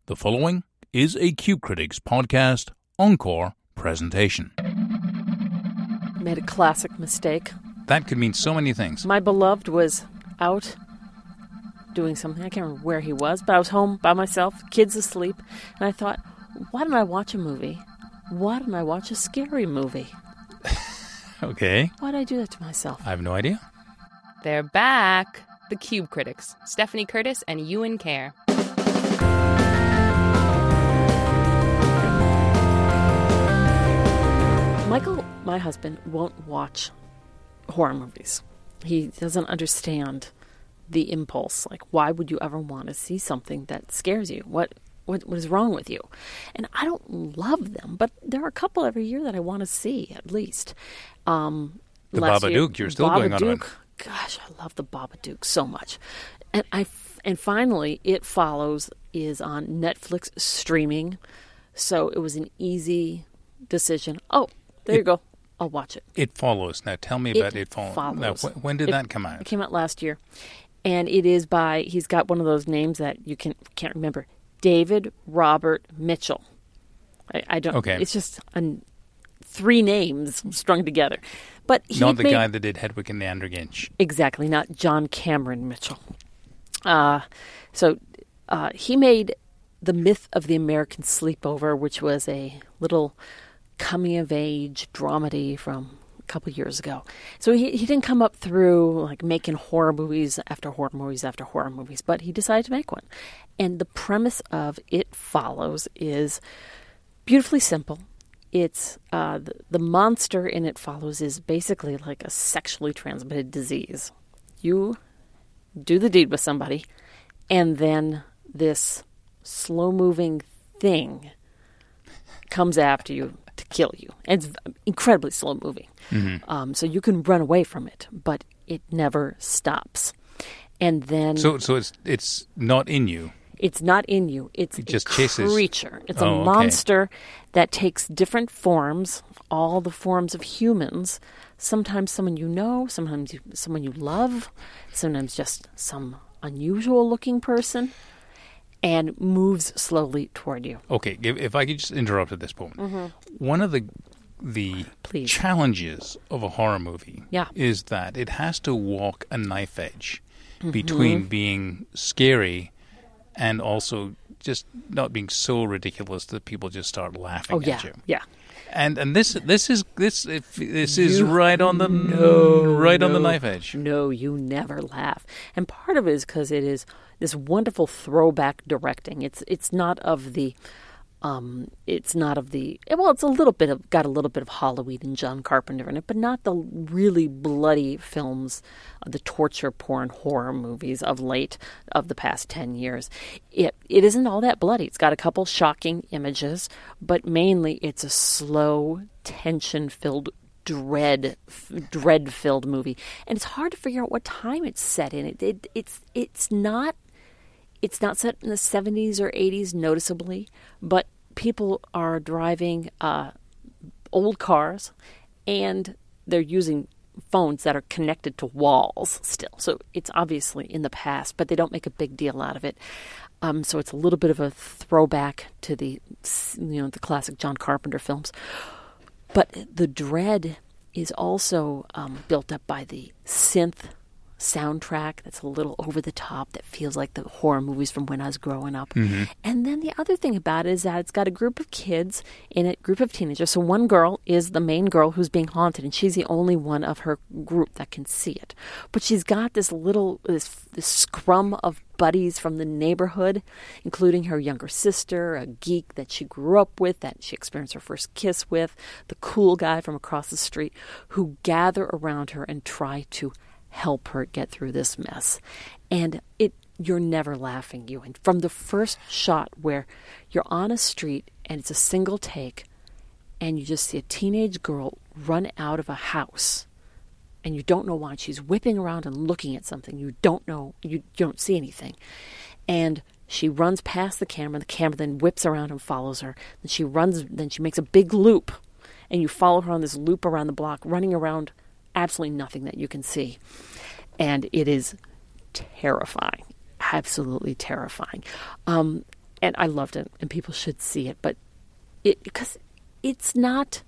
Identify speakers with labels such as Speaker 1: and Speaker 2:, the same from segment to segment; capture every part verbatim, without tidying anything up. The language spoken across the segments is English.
Speaker 1: The following is a Cube Critics podcast encore presentation.
Speaker 2: Made a classic mistake.
Speaker 1: That could mean so many things.
Speaker 2: My beloved was out doing something. I can't remember where he was, but I was home by myself, kids asleep, and I thought, why don't I watch a movie? Why don't I watch a scary movie?
Speaker 1: Okay.
Speaker 2: Why did I do that to myself?
Speaker 1: I have no idea.
Speaker 3: They're back. The Cube Critics, Stephanie Curtis and Ewan Kerr.
Speaker 2: Michael, my husband, won't watch horror movies. He doesn't understand the impulse. Like, why would you ever want to see something that scares you? What what, what is wrong with you? And I don't love them, but there are a couple every year that I want to see, at least. Um,
Speaker 1: the
Speaker 2: last
Speaker 1: Babadook,
Speaker 2: year,
Speaker 1: you're still going on
Speaker 2: Babadook,
Speaker 1: about.
Speaker 2: Gosh, I love the Babadook so much. And I and finally, It Follows is on Netflix streaming, so it was an easy decision. Oh, there
Speaker 1: It-
Speaker 2: you go. I'll watch it.
Speaker 1: It Follows. Now tell me
Speaker 2: It
Speaker 1: about It Follows.
Speaker 2: Follows.
Speaker 1: Now, wh- when did
Speaker 2: It-
Speaker 1: that come out?
Speaker 2: It came out last year, and it is by, he's got one of those names that you can can't remember, David Robert Mitchell. I, I don't.
Speaker 1: Okay.
Speaker 2: It's just an, three names strung together, but he
Speaker 1: Not the
Speaker 2: made,
Speaker 1: guy that did Hedwig and the Andrew Ginch.
Speaker 2: exactly, not John Cameron Mitchell. Uh, so uh, he made The Myth of the American Sleepover, which was a little coming-of-age dramedy from a couple years ago. So he, he didn't come up through like making horror movies after horror movies after horror movies, but he decided to make one. And the premise of It Follows is beautifully simple. It's uh, the, the monster in It Follows is basically like a sexually transmitted disease. You do the deed with somebody, and then this slow-moving thing comes after you to kill you. And it's incredibly slow-moving.
Speaker 1: Mm-hmm.
Speaker 2: Um, so you can run away from it, but it never stops. And then
Speaker 1: So, so it's it's not in you.
Speaker 2: it's not in you. It's
Speaker 1: It
Speaker 2: a
Speaker 1: just chases-
Speaker 2: creature. It's
Speaker 1: Oh,
Speaker 2: a
Speaker 1: okay.
Speaker 2: monster that takes different forms, all the forms of humans. Sometimes someone you know, sometimes you, someone you love, sometimes just some unusual-looking person, and moves slowly toward you.
Speaker 1: Okay, if, if I could just interrupt at this point. One of the the
Speaker 2: Please.
Speaker 1: challenges of a horror movie
Speaker 2: Yeah.
Speaker 1: is that it has to walk a knife edge between being scary and also just not being so ridiculous that people just start laughing
Speaker 2: Oh, yeah,
Speaker 1: at you.
Speaker 2: yeah.
Speaker 1: And and this this is this if, this is
Speaker 2: You-
Speaker 1: right on the
Speaker 2: No,
Speaker 1: right on the
Speaker 2: no.
Speaker 1: knife edge.
Speaker 2: No, you never laugh. And part of it is because it is this wonderful throwback directing. It's it's not of the, um, it's not of the. Well, it's a little bit of got a little bit of Halloween and John Carpenter in it, but not the really bloody films, uh, the torture porn horror movies of late of the past ten years. It it isn't all that bloody. It's got a couple shocking images, but mainly it's a slow, tension-filled dread dread filled movie, and it's hard to figure out what time it's set in. It, it it's it's not it's not set in the seventies or eighties noticeably, but people are driving uh, old cars, and they're using phones that are connected to walls still. So it's obviously in the past, but they don't make a big deal out of it. Um, so it's a little bit of a throwback to the you know the classic John Carpenter films. But the dread is also um, built up by the synth soundtrack that's a little over the top, that feels like the horror movies from when I was growing up.
Speaker 1: Mm-hmm.
Speaker 2: And then the other thing about it is that it's got a group of kids in it, group of teenagers. So one girl is the main girl who's being haunted, and she's the only one of her group that can see it. But she's got this little, this, this scrum of buddies from the neighborhood, including her younger sister, a geek that she grew up with, that she experienced her first kiss with, the cool guy from across the street, who gather around her and try to help her get through this mess. And it you're never laughing, you. And from the first shot where you're on a street and it's a single take and you just see a teenage girl run out of a house and you don't know why, she's whipping around and looking at something. You don't know, you, you don't see anything. And she runs past the camera, the camera then whips around and follows her. Then she runs, then she makes a big loop, and you follow her on this loop around the block, running around absolutely nothing that you can see. And it is terrifying, absolutely terrifying. Um, and I loved it, and people should see it, but it because it's not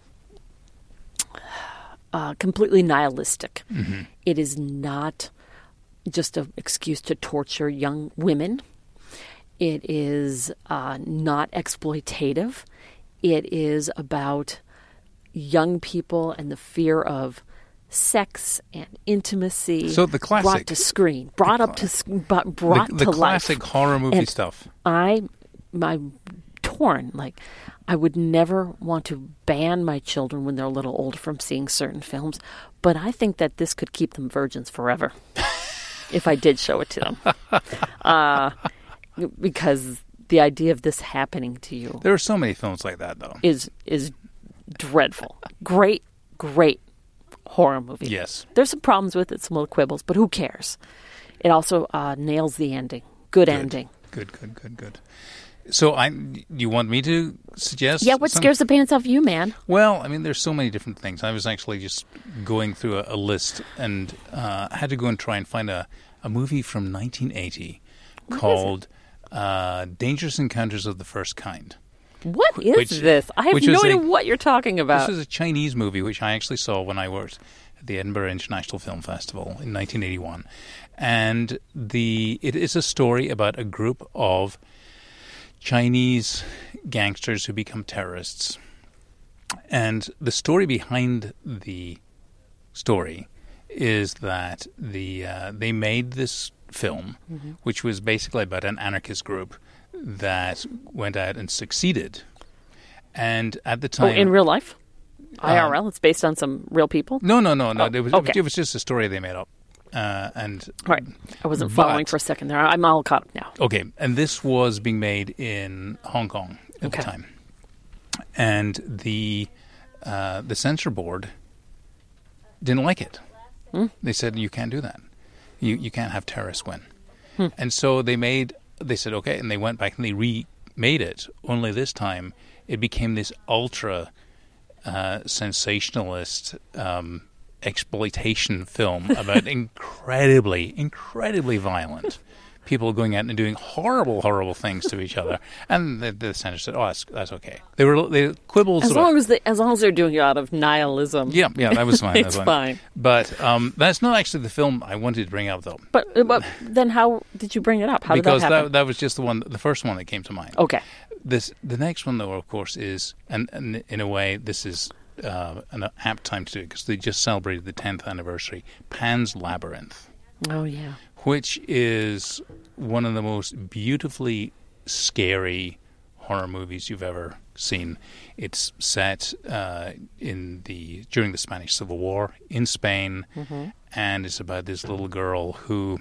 Speaker 2: uh, completely nihilistic.
Speaker 1: Mm-hmm.
Speaker 2: It is not just an excuse to torture young women. It is uh, not exploitative. It is about young people and the fear of sex and intimacy.
Speaker 1: So the classic,
Speaker 2: brought to screen, brought
Speaker 1: the,
Speaker 2: up to sc- brought
Speaker 1: the, the
Speaker 2: to
Speaker 1: classic
Speaker 2: life.
Speaker 1: horror movie
Speaker 2: And
Speaker 1: stuff.
Speaker 2: I, my torn. Like, I would never want to ban my children when they're a little older from seeing certain films, but I think that this could keep them virgins forever if I did show it to them. Uh, because the idea of this happening to you
Speaker 1: There are so many films like that, though.
Speaker 2: is is dreadful. Great, great horror movie.
Speaker 1: Yes.
Speaker 2: There's some problems with it, some little quibbles, but who cares? It also uh, nails the ending. Good,
Speaker 1: Good
Speaker 2: ending.
Speaker 1: Good, good, good, good. So, I, you want me to suggest?
Speaker 2: Yeah, what
Speaker 1: some?
Speaker 2: scares the pants off you, man?
Speaker 1: Well, I mean, there's so many different things. I was actually just going through a, a list and uh, had to go and try and find a, a movie from nineteen eighty
Speaker 2: What
Speaker 1: called uh, Dangerous Encounters of the First Kind.
Speaker 2: What is
Speaker 1: Which-
Speaker 2: this? I have
Speaker 1: which
Speaker 2: no
Speaker 1: is
Speaker 2: idea
Speaker 1: a-
Speaker 2: what you're talking about.
Speaker 1: This is a Chinese movie which I actually saw when I worked at the Edinburgh International Film Festival in nineteen eighty-one. And the it is a story about a group of Chinese gangsters who become terrorists. And the story behind the story is that the uh, they made this film,
Speaker 2: Mm-hmm.
Speaker 1: which was basically about an anarchist group that went out and succeeded. And at the
Speaker 2: oh,
Speaker 1: time,
Speaker 2: in real life? I R L?
Speaker 1: Um,
Speaker 2: It's based on some real people?
Speaker 1: no, no, no, no.
Speaker 2: Oh,
Speaker 1: it, was,
Speaker 2: okay.
Speaker 1: it was just a story they made up. Uh, and
Speaker 2: Right. I wasn't following
Speaker 1: But-
Speaker 2: for a second there. I'm all caught up now.
Speaker 1: okay, and this was being made in Hong Kong at
Speaker 2: Okay.
Speaker 1: the time, and the uh, the censor board didn't like it.
Speaker 2: Hmm?
Speaker 1: They said you can't do that. You you can't have terrorists win.
Speaker 2: Hmm.
Speaker 1: And so they made. They said okay, and they went back and they remade it. Only this time it became this ultra uh, sensationalist um, exploitation film about incredibly, incredibly violent people going out and doing horrible, horrible things to each other. And the, the censor said, "Oh, that's, that's okay." They were they quibbles
Speaker 2: As
Speaker 1: about.
Speaker 2: long as, they, as long as they're doing it out of nihilism.
Speaker 1: yeah, yeah, that was fine. that
Speaker 2: It's
Speaker 1: was
Speaker 2: fine.
Speaker 1: But um, that's not actually the film I wanted to bring up, though,
Speaker 2: But, but then how did you bring it up? How
Speaker 1: because
Speaker 2: did that happen?
Speaker 1: that was just the one, the first one that came to mind.
Speaker 2: okay.
Speaker 1: This the next one, though, of course, is and, and in a way, this is uh, an apt time to do it because they just celebrated the tenth anniversary. Pan's Labyrinth,
Speaker 2: Oh, yeah.
Speaker 1: which is one of the most beautifully scary horror movies you've ever seen. It's set uh, in the during the Spanish Civil War in Spain,
Speaker 2: Mm-hmm.
Speaker 1: and it's about this little girl who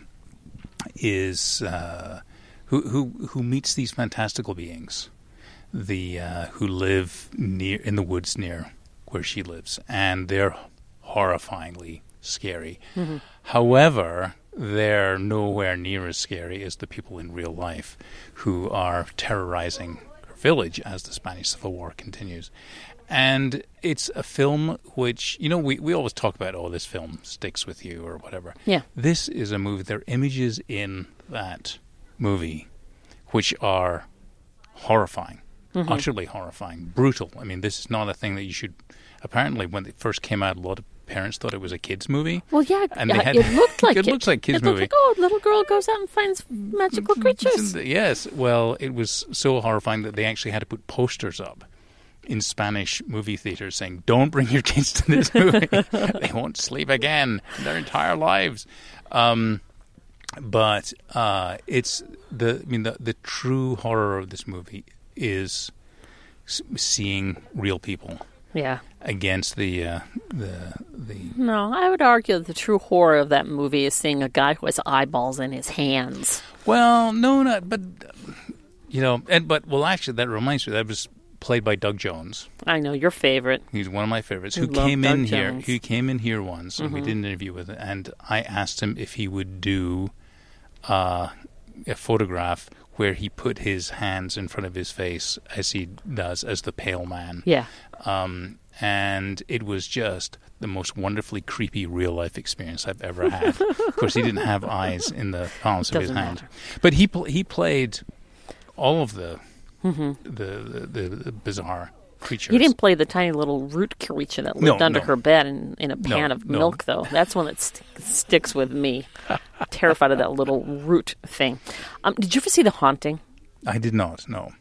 Speaker 1: is uh, who who who meets these fantastical beings, the uh, who live near in the woods near where she lives, and they're horrifyingly scary.
Speaker 2: Mm-hmm.
Speaker 1: However, they're nowhere near as scary as the people in real life who are terrorizing her village as the Spanish Civil War continues. And it's a film which, you know, we, we always talk about, oh, this film sticks with you or whatever.
Speaker 2: Yeah.
Speaker 1: This is a movie, there are images in that movie which are horrifying,
Speaker 2: Mm-hmm.
Speaker 1: utterly horrifying, brutal. I mean, this is not a thing that you should... Apparently, when it first came out, a lot of parents thought it was a kid's movie.
Speaker 2: Well, yeah,
Speaker 1: And they
Speaker 2: yeah,
Speaker 1: had-
Speaker 2: it looked like
Speaker 1: it looks like kids'
Speaker 2: It looked
Speaker 1: movie.
Speaker 2: like, oh, little girl goes out and finds magical creatures.
Speaker 1: Yes, well, it was so horrifying that they actually had to put posters up in Spanish movie theaters saying, "Don't bring your kids to this movie; they won't sleep again in their entire lives." Um, but uh, it's the, I mean, the the true horror of this movie is s- seeing real people
Speaker 2: Yeah.
Speaker 1: against the uh, the the.
Speaker 2: No, I would argue that the true horror of that movie is seeing a guy who has eyeballs in his hands.
Speaker 1: Well, no, not but you know, and but well, actually, that reminds me that was played by Doug Jones.
Speaker 2: I know, your favorite.
Speaker 1: He's one of my favorites.
Speaker 2: I
Speaker 1: Who
Speaker 2: love
Speaker 1: came
Speaker 2: Doug
Speaker 1: in here?
Speaker 2: Jones.
Speaker 1: He came in here once, and we
Speaker 2: Mhm.
Speaker 1: did an interview with him. And I asked him if he would do uh, a photograph where he put his hands in front of his face, as he does as the Pale Man.
Speaker 2: Yeah.
Speaker 1: Um, and it was just the most wonderfully creepy real life experience I've ever had. Of course, he didn't have eyes in the palms of his
Speaker 2: Doesn't
Speaker 1: hand,
Speaker 2: matter.
Speaker 1: but he pl- he played all of the
Speaker 2: Mm-hmm.
Speaker 1: the, the, the, the bizarre creatures.
Speaker 2: You didn't play the tiny little root creature that lived
Speaker 1: No,
Speaker 2: under
Speaker 1: no.
Speaker 2: her bed in, in a pan
Speaker 1: No,
Speaker 2: of
Speaker 1: no.
Speaker 2: milk, though. That's one that st- sticks with me. Terrified of that little root thing. Um, did you ever see The Haunting?
Speaker 1: I did not. No.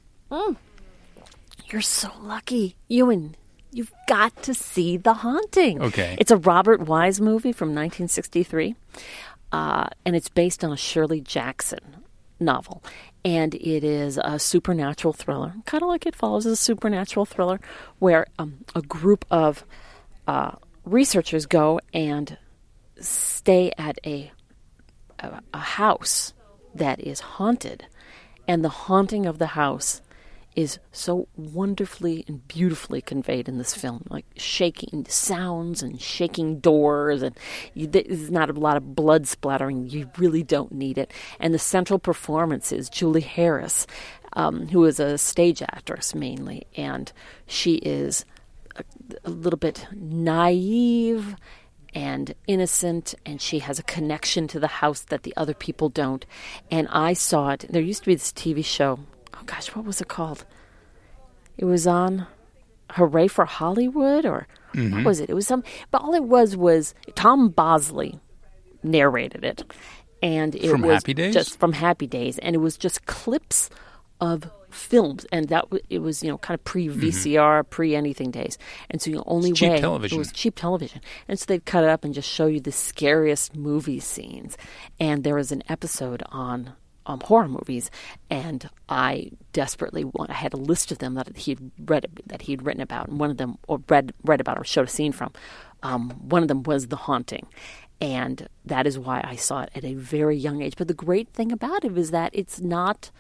Speaker 2: You're so lucky. Ewan, you've got to see The Haunting.
Speaker 1: Okay.
Speaker 2: It's a Robert Wise movie from nineteen sixty-three, uh, and it's based on a Shirley Jackson novel. And it is a supernatural thriller, kind of like It Follows, is a supernatural thriller where um, a group of uh, researchers go and stay at a, a a house that is haunted, and the haunting of the house is so wonderfully and beautifully conveyed in this film, like shaking sounds and shaking doors, and you, there's not a lot of blood splattering. You really don't need it. And the central performance is Julie Harris, um, who is a stage actress mainly, and she is a, a little bit naive and innocent, and she has a connection to the house that the other people don't. And I saw it. There used to be this T V show. Oh gosh, what was it called? It was on Hooray for Hollywood, or
Speaker 1: Mm-hmm.
Speaker 2: what was it? It was some, but all it was was Tom Bosley narrated it, and it
Speaker 1: From
Speaker 2: was
Speaker 1: Happy Days?
Speaker 2: just from Happy Days, and it was just clips of films, and that w- it was you know kind of pre V C R, pre anything days, and so the only
Speaker 1: It's cheap
Speaker 2: way
Speaker 1: television.
Speaker 2: it was cheap television, and so they'd cut it up and just show you the scariest movie scenes, and there was an episode on. Um, horror movies, and I desperately want. I had a list of them that he'd read, that he'd written about, and one of them, or read read about, or showed a scene from. Um, one of them was The Haunting, and that is why I saw it at a very young age. But the great thing about it is that it's not,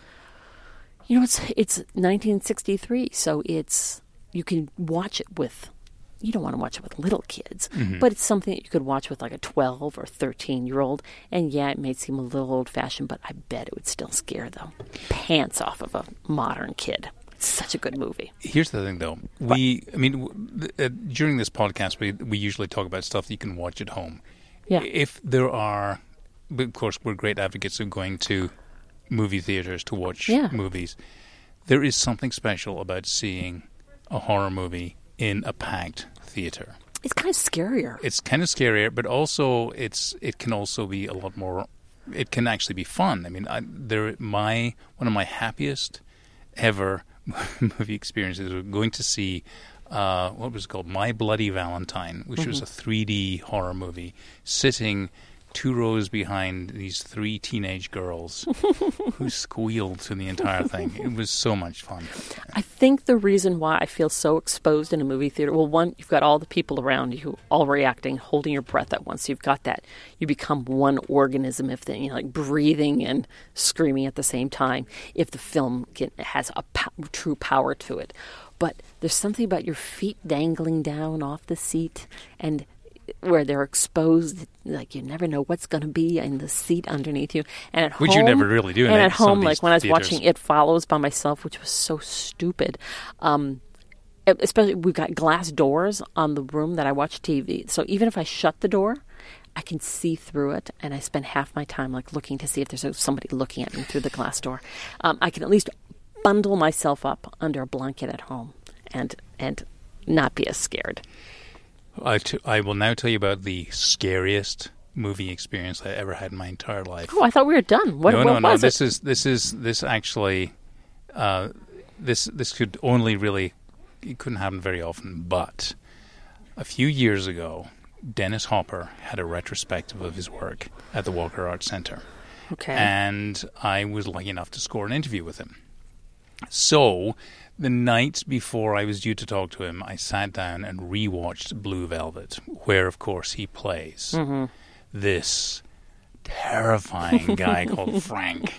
Speaker 2: you know, it's it's nineteen sixty-three, so it's you can watch it with. You don't want to watch it with little kids,
Speaker 1: Mm-hmm.
Speaker 2: but it's something that you could watch with like a twelve or thirteen year old. And yeah, it may seem a little old fashioned, but I bet it would still scare the pants off of a modern kid. It's such a good movie.
Speaker 1: Here's the thing, though. We, I mean, w- th- uh, during this podcast, we we usually talk about stuff that you can watch at home.
Speaker 2: Yeah.
Speaker 1: If there are, but of course, we're great advocates of going to movie theaters to watch
Speaker 2: Yeah.
Speaker 1: movies. There is something special about seeing a horror movie in a packed theater.
Speaker 2: It's kind of scarier.
Speaker 1: It's kind of scarier, but also it's it can also be a lot more. It can actually be fun. I mean, I, there my one of my happiest ever movie experiences was going to see uh, what was it called My Bloody Valentine, which
Speaker 2: Mm-hmm.
Speaker 1: was a three D horror movie, sitting two rows behind these three teenage girls who squealed through the entire thing. It was so much fun.
Speaker 2: I think the reason why I feel so exposed in a movie theater, well, one, you've got all the people around you all reacting, holding your breath at once. You've got that. You become one organism if they, you know, like breathing and screaming at the same time. If the film can, has a po- true power to it, but there's something about your feet dangling down off the seat and where they're exposed, like you never know what's going to be in the seat underneath you. And at
Speaker 1: Which
Speaker 2: home,
Speaker 1: you never really do in
Speaker 2: And
Speaker 1: any-
Speaker 2: at
Speaker 1: some of
Speaker 2: home,
Speaker 1: these
Speaker 2: like when I was
Speaker 1: theaters.
Speaker 2: watching It Follows by myself, which was so stupid. Um, especially, we've got glass doors on the room that I watch T V. So even if I shut the door, I can see through it, and I spend half my time like looking to see if there's somebody looking at me through the glass door. Um, I can at least bundle myself up under a blanket at home and and not be as scared.
Speaker 1: I, t- I will now tell you about the scariest movie experience I ever had in my entire life.
Speaker 2: Oh, I thought we were done. What,
Speaker 1: no,
Speaker 2: what
Speaker 1: no, no.
Speaker 2: was
Speaker 1: This
Speaker 2: it?
Speaker 1: is this is this actually uh, this this could only really it couldn't happen very often. But a few years ago, Dennis Hopper had a retrospective of his work at the Walker Arts Center,
Speaker 2: Okay.
Speaker 1: and I was lucky enough to score an interview with him. So, the night before I was due to talk to him, I sat down and rewatched Blue Velvet, where, of course, he plays
Speaker 2: Mm-hmm.
Speaker 1: this terrifying guy called Frank.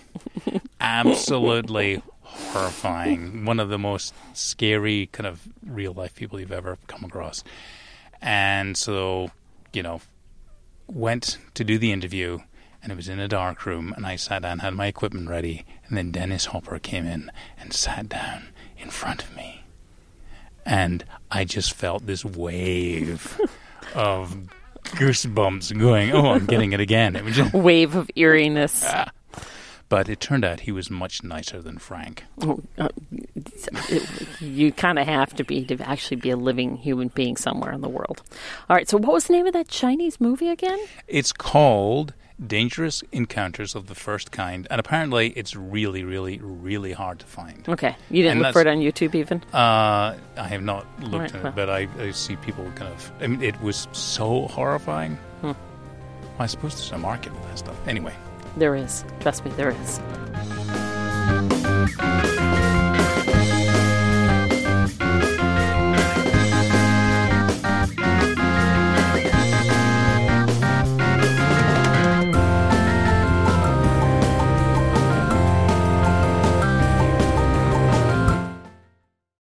Speaker 1: Absolutely horrifying. One of the most scary kind of real-life people you've ever come across. And so, you know, went to do the interview, and it was in a dark room, and I sat down, had my equipment ready, and then Dennis Hopper came in and sat down in front of me. And I just felt this wave of goosebumps going, oh, I'm getting it again. It was just,
Speaker 2: Wave of eeriness.
Speaker 1: But it turned out he was much nicer than Frank.
Speaker 2: Oh, uh, it, you kind of have to be to actually be a living human being somewhere in the world. All right, so what was the name of that Chinese movie again?
Speaker 1: It's called Dangerous Encounters of the First Kind, and apparently it's really, really, really hard to find.
Speaker 2: Okay, you didn't
Speaker 1: And
Speaker 2: look for it on YouTube even?
Speaker 1: Uh, I have not looked
Speaker 2: Right,
Speaker 1: at it,
Speaker 2: well.
Speaker 1: but I, I see people kind of... I mean, it was so horrifying.
Speaker 2: Hmm.
Speaker 1: I suppose there's a market for that stuff. Anyway.
Speaker 2: There is. Trust me, there is.